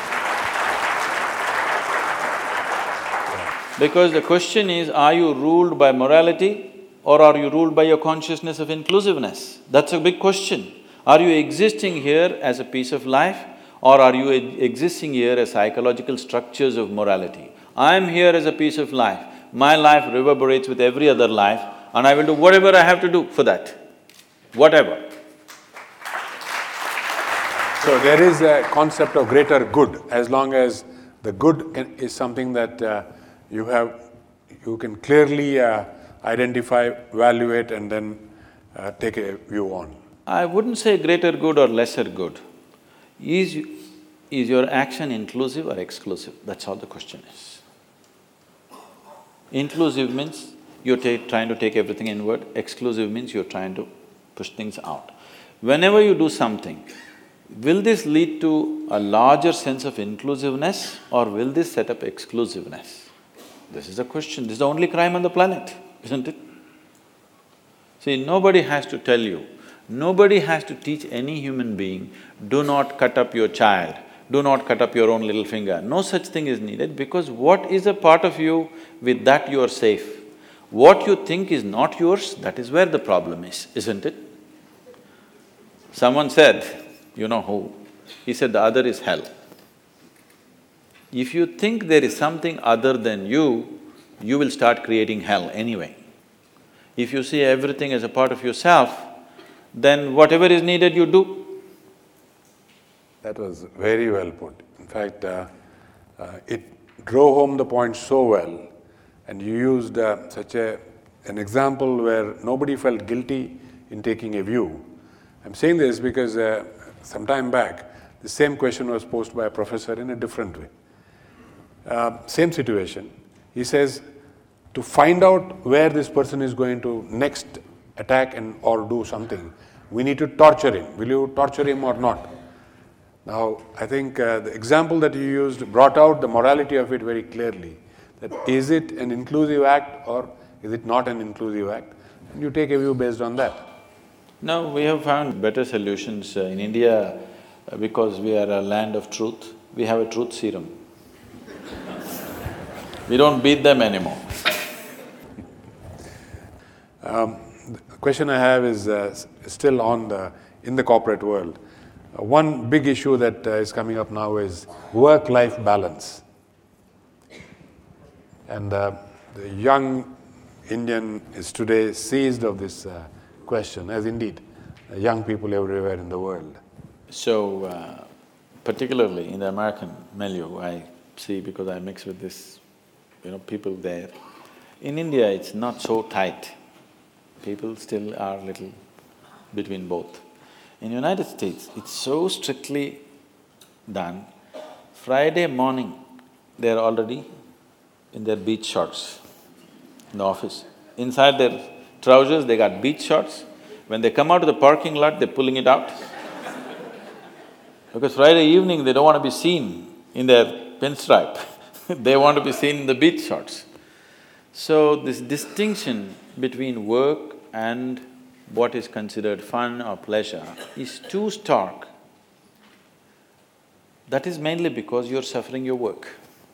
Because the question is, are you ruled by morality or are you ruled by your consciousness of inclusiveness? That's a big question. Are you existing here as a piece of life or are you existing here as psychological structures of morality? I am here as a piece of life. My life reverberates with every other life and I will do whatever I have to do for that, whatever. So there is a concept of greater good, as long as the good is something that you can clearly identify, evaluate and then take a view on. I wouldn't say greater good or lesser good. Is your action inclusive or exclusive? That's all the question is. Inclusive means you're trying to take everything inward, exclusive means you're trying to push things out. Whenever you do something, will this lead to a larger sense of inclusiveness or will this set up exclusiveness? This is the question, this is the only crime on the planet, isn't it? See, nobody has to tell you, nobody has to teach any human being, do not cut up your child, do not cut up your own little finger. No such thing is needed because what is a part of you, with that you are safe. What you think is not yours, that is where the problem is, isn't it? Someone said, you know who, he said the other is hell. If you think there is something other than you will start creating hell anyway. If you see everything as a part of yourself, then whatever is needed you do. That was very well put. In fact, it drove home the point so well and you used such an example where nobody felt guilty in taking a view. I'm saying this because some time back, the same question was posed by a professor in a different way. Same situation. He says, to find out where this person is going to next attack or do something, we need to torture him. Will you torture him or not? Now, I think the example that you used brought out the morality of it very clearly. That is it an inclusive act or is it not an inclusive act? And you take a view based on that. No, we have found better solutions. In India, because we are a land of truth, we have a truth serum. We don't beat them anymore. The question I have is still in the corporate world. One big issue that is coming up now is work-life balance. And the young Indian is today seized of this question, as indeed young people everywhere in the world? So, particularly in the American milieu, I see because I mix with this, people there. In India, it's not so tight. People still are little between both. In United States, it's so strictly done. Friday morning, they're already in their beach shorts in the office. Inside their trousers, they got beach shorts. When they come out of the parking lot, they're pulling it out. Because Friday evening, they don't want to be seen in their pinstripe they want to be seen in the beach shorts. So this distinction between work and what is considered fun or pleasure is too stark. That is mainly because you're suffering your work.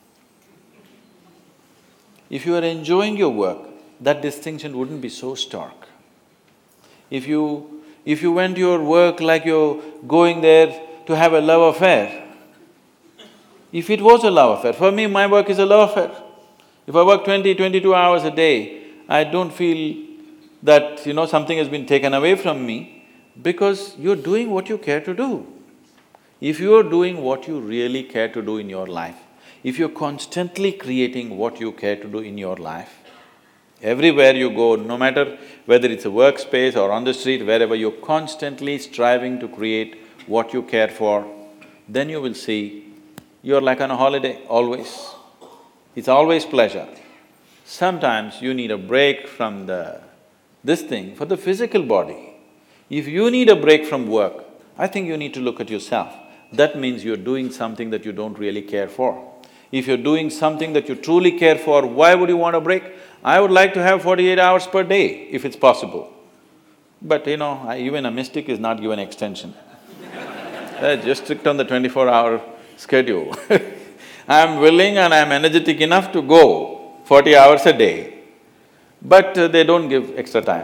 If you are enjoying your work, that distinction wouldn't be so stark. If you went to your work like you're going there to have a love affair, if it was a love affair, for me my work is a love affair. If I work 20, 22 hours a day, I don't feel that, something has been taken away from me because you're doing what you care to do. If you're doing what you really care to do in your life, if you're constantly creating what you care to do in your life, everywhere you go, no matter whether it's a workspace or on the street, wherever you're constantly striving to create what you care for, then you will see you're like on a holiday, always. It's always pleasure. Sometimes you need a break from this thing for the physical body. If you need a break from work, I think you need to look at yourself. That means you're doing something that you don't really care for. If you're doing something that you truly care for, why would you want a break? I would like to have 48 hours per day, if it's possible. But even a mystic is not given extension. They're just strict on the 24-hour schedule. I'm willing and I'm energetic enough to go 40 hours a day, but they don't give extra time,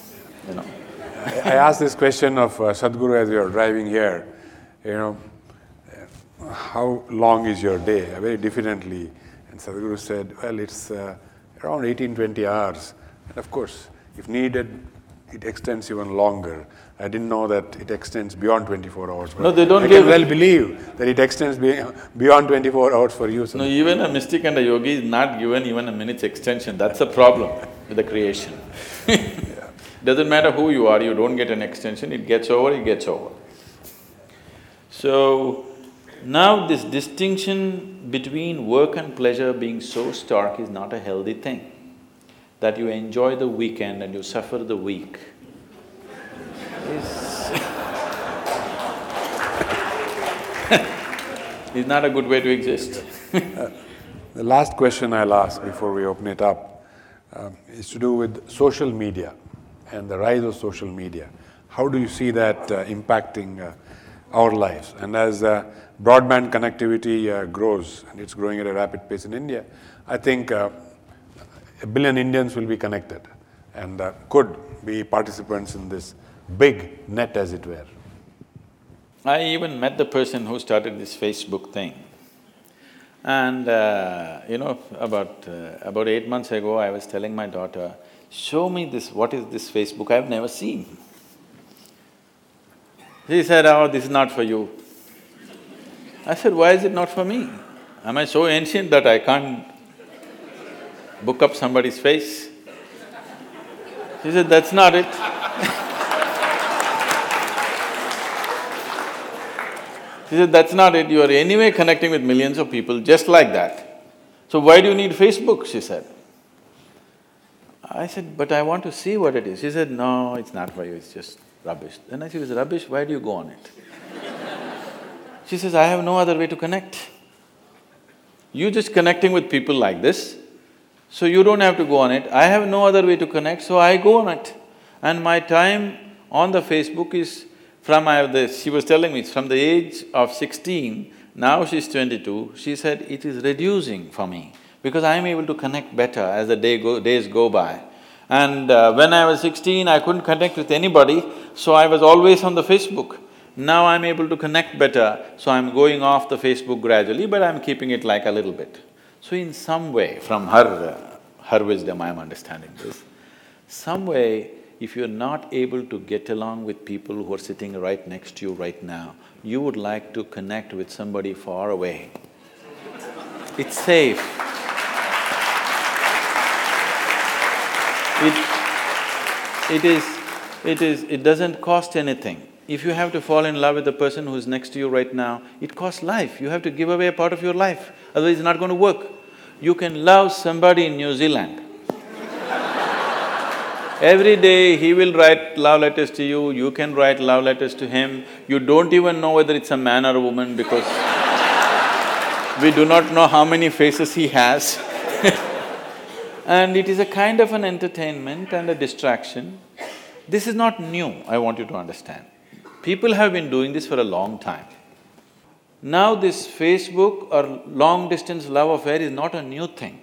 I asked this question of Sadhguru as we were driving here, how long is your day? Very diffidently. And Sadhguru said, well, it's around 18-20 hours. And of course, if needed, it extends even longer. I didn't know that it extends beyond 24 hours. No, they don't I give… can well believe that it extends beyond 24 hours for you. No, even a mystic and a yogi is not given even a minute's extension, that's the problem with the creation. Doesn't matter who you are, you don't get an extension, it gets over, it gets over. So, now this distinction between work and pleasure being so stark is not a healthy thing. That you enjoy the weekend and you suffer the week is not a good way to exist. The last question I'll ask before we open it up is to do with social media and the rise of social media. How do you see that impacting our lives? And as broadband connectivity grows, and it's growing at a rapid pace in India, I think 1 billion Indians will be connected and could be participants in this big net, as it were. I even met the person who started this Facebook thing. And about 8 months ago, I was telling my daughter, show me this, what is this Facebook, I've never seen. She said, oh, this is not for you. I said, why is it not for me? Am I so ancient that I can't book up somebody's face? She said, that's not it. She said, that's not it, you are anyway connecting with millions of people just like that. So why do you need Facebook, she said. I said, but I want to see what it is. She said, no, it's not for you, it's just rubbish. Then I said, it's rubbish, why do you go on it? She says, I have no other way to connect. You just connecting with people like this, so you don't have to go on it. I have no other way to connect, so I go on it. And my time on the Facebook is she was telling me, from the age of 16, now she's 22, she said, it is reducing for me because I'm able to connect better as the days go by. And when I was 16, I couldn't connect with anybody, so I was always on the Facebook. Now I'm able to connect better, so I'm going off the Facebook gradually, but I'm keeping it like a little bit. So in some way, from her wisdom I'm understanding this, some way if you're not able to get along with people who are sitting right next to you right now, you would like to connect with somebody far away. It's safe. It doesn't cost anything. If you have to fall in love with the person who's next to you right now, it costs life. You have to give away a part of your life, otherwise it's not going to work. You can love somebody in New Zealand. Every day he will write love letters to you, you can write love letters to him. You don't even know whether it's a man or a woman because we do not know how many faces he has. And it is a kind of an entertainment and a distraction. This is not new, I want you to understand. People have been doing this for a long time. Now this Facebook or long-distance love affair is not a new thing.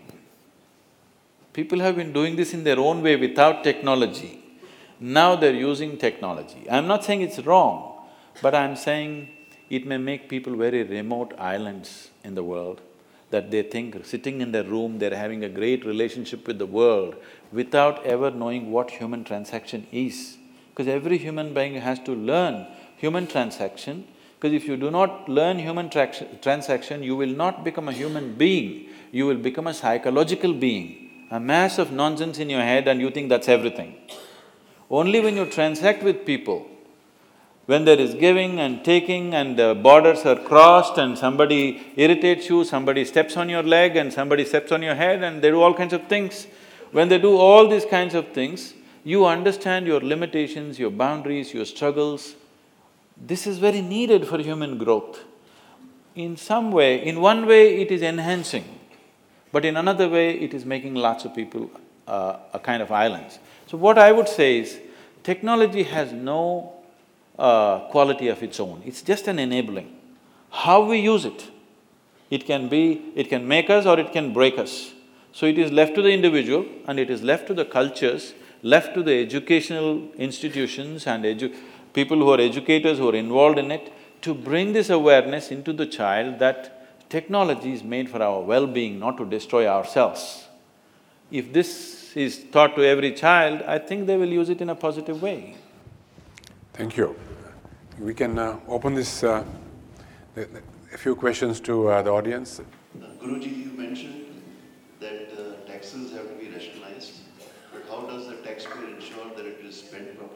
People have been doing this in their own way without technology. Now they're using technology. I'm not saying it's wrong, but I'm saying it may make people very remote islands in the world, that they think sitting in their room, they're having a great relationship with the world without ever knowing what human transaction is. Because every human being has to learn human transaction, because if you do not learn human transaction, you will not become a human being, you will become a psychological being, a mass of nonsense in your head and you think that's everything. Only when you transact with people, when there is giving and taking and the borders are crossed and somebody irritates you, somebody steps on your leg and somebody steps on your head and they do all kinds of things. When they do all these kinds of things, you understand your limitations, your boundaries, your struggles. This is very needed for human growth. In some way, in one way it is enhancing, but in another way it is making lots of people a kind of islands. So what I would say is, technology has no quality of its own, it's just an enabling. How we use it, it can make us or it can break us. So it is left to the individual and it is left to the cultures, left to the educational institutions and people who are educators who are involved in it, to bring this awareness into the child that technology is made for our well-being, not to destroy ourselves. If this is taught to every child, I think they will use it in a positive way. Thank you. We can open this, a few questions to the audience. Guruji, you mentioned that taxes have to be rationalized, but how does the taxpayer ensure that it is spent properly?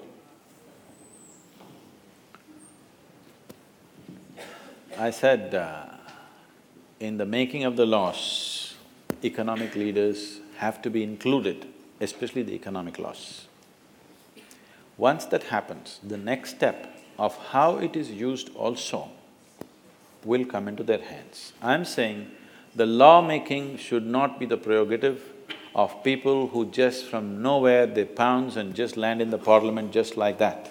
I said, in the making of the laws, economic leaders have to be included, especially the economic laws. Once that happens, the next step of how it is used also will come into their hands. I'm saying the law-making should not be the prerogative of people who just from nowhere they pounce and just land in the parliament just like that.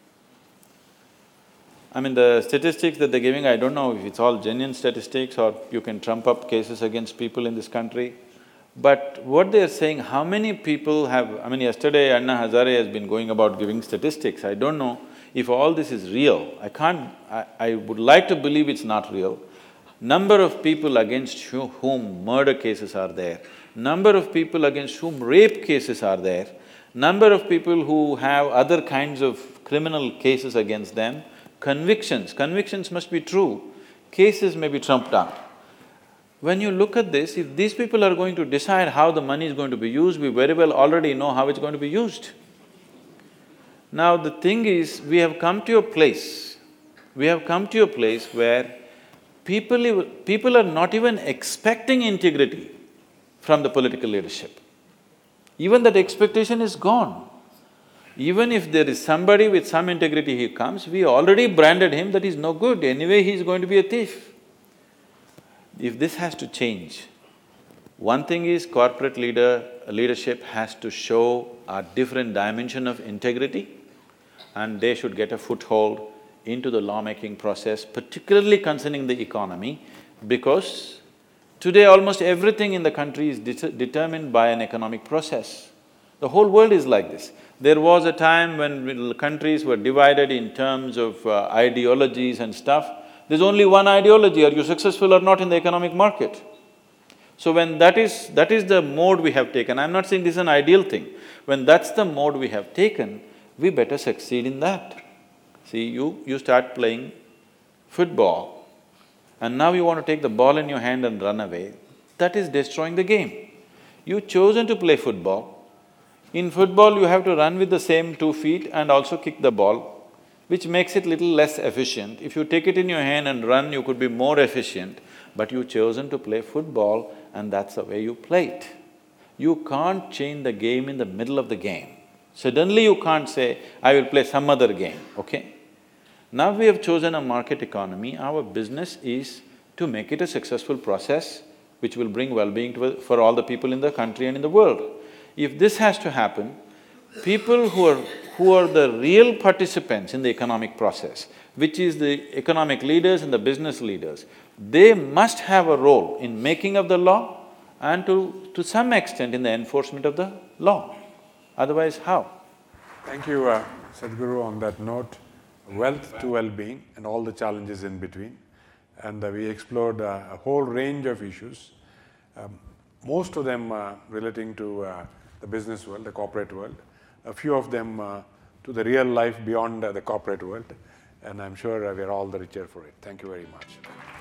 I mean, the statistics that they're giving, I don't know if it's all genuine statistics or you can trump up cases against people in this country. But what they're saying, how many people have… I mean, yesterday Anna Hazare has been going about giving statistics. I don't know if all this is real. I would like to believe it's not real. Number of people against whom murder cases are there, number of people against whom rape cases are there, number of people who have other kinds of criminal cases against them, convictions must be true, cases may be trumped up. When you look at this, if these people are going to decide how the money is going to be used, we very well already know how it's going to be used. Now the thing is, we have come to a place where people are not even expecting integrity from the political leadership. Even that expectation is gone. Even if there is somebody with some integrity he comes, we already branded him that he's no good, anyway he's going to be a thief. If this has to change, one thing is corporate leadership has to show a different dimension of integrity and they should get a foothold into the lawmaking process, particularly concerning the economy, because today almost everything in the country is determined by an economic process. The whole world is like this. There was a time when countries were divided in terms of ideologies and stuff. There's only one ideology, are you successful or not in the economic market? So when that is the mode we have taken, I'm not saying this is an ideal thing. When that's the mode we have taken, we better succeed in that. See, you start playing football and now you want to take the ball in your hand and run away, that is destroying the game. You've chosen to play football. In football, you have to run with the same 2 feet and also kick the ball, which makes it little less efficient. If you take it in your hand and run, you could be more efficient, but you've chosen to play football and that's the way you play it. You can't change the game in the middle of the game. Suddenly you can't say, I will play some other game, okay? Now we have chosen a market economy, our business is to make it a successful process which will bring well-being for all the people in the country and in the world. If this has to happen, people who are the real participants in the economic process, which is the economic leaders and the business leaders, they must have a role in making of the law and to some extent in the enforcement of the law. Otherwise, how? Thank you, Sadhguru, on that note. Wealth to well-being and all the challenges in between. And we explored a whole range of issues, most of them relating to the business world, the corporate world, a few of them to the real life beyond the corporate world, and I'm sure we are all the richer for it. Thank you very much.